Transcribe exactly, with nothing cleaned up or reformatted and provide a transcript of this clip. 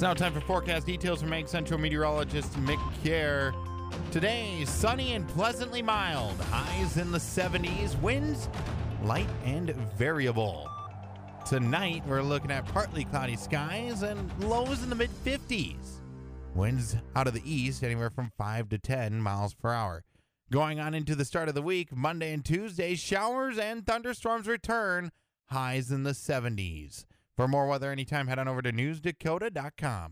It's now time for forecast details from Ag Central meteorologist Mick Care. Today, sunny and pleasantly mild. Highs in the seventies. Winds light and variable. Tonight, we're looking at partly cloudy skies and lows in the mid-fifties. Winds out of the east anywhere from five to ten miles per hour. Going on into the start of the week, Monday and Tuesday, showers and thunderstorms return. Highs in the seventies. For more weather anytime, head on over to news dakota dot com.